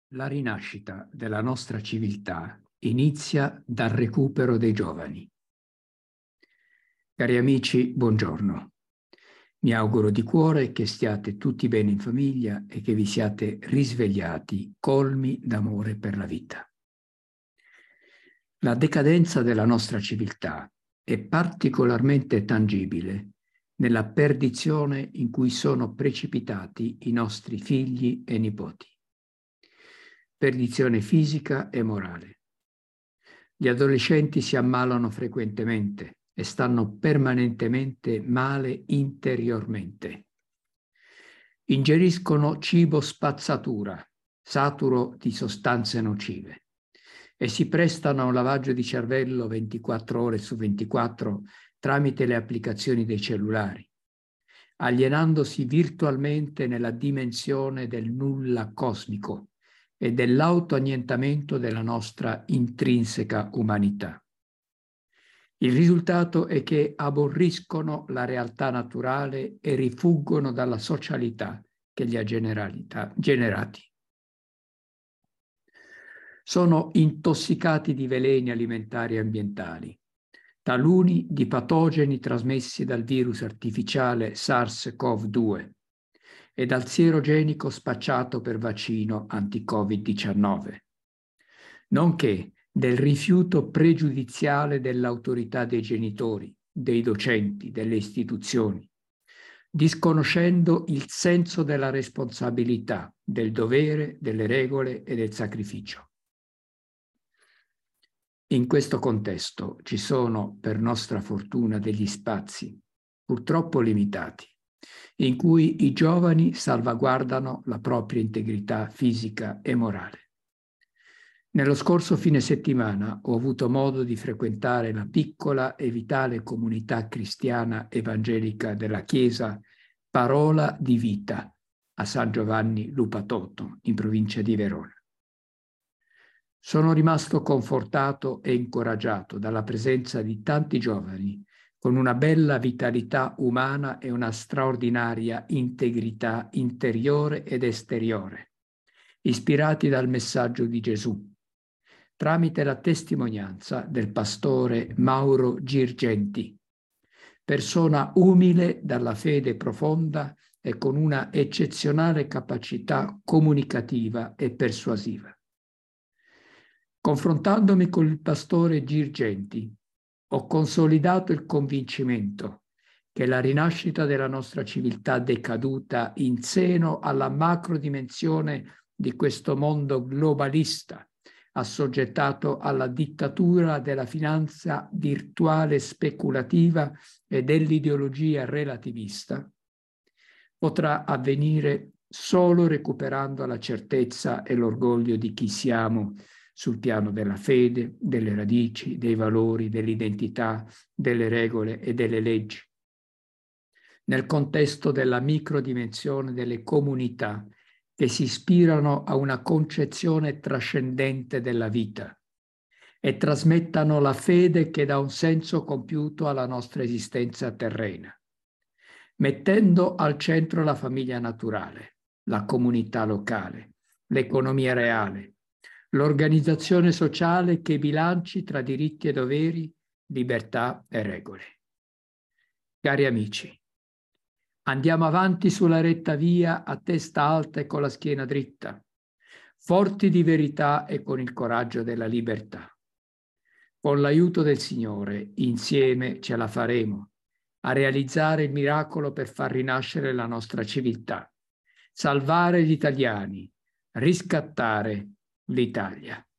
La rinascita della nostra civiltà inizia dal recupero dei giovani. Cari amici, buongiorno. Mi auguro di cuore che stiate tutti bene in famiglia e che vi siate risvegliati, colmi d'amore per la vita. La decadenza della nostra civiltà è particolarmente tangibile nella perdizione in cui sono precipitati i nostri figli e nipoti. Perdizione fisica e morale. Gli adolescenti si ammalano frequentemente e stanno permanentemente male interiormente. Ingeriscono cibo spazzatura, saturo di sostanze nocive, e si prestano a un lavaggio di cervello 24 ore su 24 tramite le applicazioni dei cellulari, alienandosi virtualmente nella dimensione del nulla cosmico e dell'autoannientamento della nostra intrinseca umanità. Il risultato è che aborriscono la realtà naturale e rifuggono dalla socialità che li ha generati. Sono intossicati di veleni alimentari e ambientali, taluni di patogeni trasmessi dal virus artificiale SARS-CoV-2 e dal sierogenico spacciato per vaccino anti-Covid-19, nonché del rifiuto pregiudiziale dell'autorità dei genitori, dei docenti, delle istituzioni, disconoscendo il senso della responsabilità, del dovere, delle regole e del sacrificio. In questo contesto ci sono, per nostra fortuna, degli spazi, purtroppo limitati, in cui i giovani salvaguardano la propria integrità fisica e morale. Nello scorso fine settimana ho avuto modo di frequentare la piccola e vitale comunità cristiana evangelica della Chiesa Parola di Vita a San Giovanni Lupatoto, in provincia di Verona. Sono rimasto confortato e incoraggiato dalla presenza di tanti giovani con una bella vitalità umana e una straordinaria integrità interiore ed esteriore, ispirati dal messaggio di Gesù, tramite la testimonianza del pastore Mauro Girgenti, persona umile dalla fede profonda e con una eccezionale capacità comunicativa e persuasiva. Confrontandomi con il pastore Girgenti, ho consolidato il convincimento che la rinascita della nostra civiltà decaduta in seno alla macrodimensione di questo mondo globalista, assoggettato alla dittatura della finanza virtuale speculativa e dell'ideologia relativista, potrà avvenire solo recuperando la certezza e l'orgoglio di chi siamo sul piano della fede, delle radici, dei valori, dell'identità, delle regole e delle leggi. Nel contesto della microdimensione delle comunità che si ispirano a una concezione trascendente della vita e trasmettano la fede che dà un senso compiuto alla nostra esistenza terrena, mettendo al centro la famiglia naturale, la comunità locale, l'economia reale, l'organizzazione sociale che bilanci tra diritti e doveri, libertà e regole. Cari amici, andiamo avanti sulla retta via a testa alta e con la schiena dritta, forti di verità e con il coraggio della libertà. Con l'aiuto del Signore, insieme ce la faremo a realizzare il miracolo per far rinascere la nostra civiltà, salvare gli italiani, riscattare l'Italia.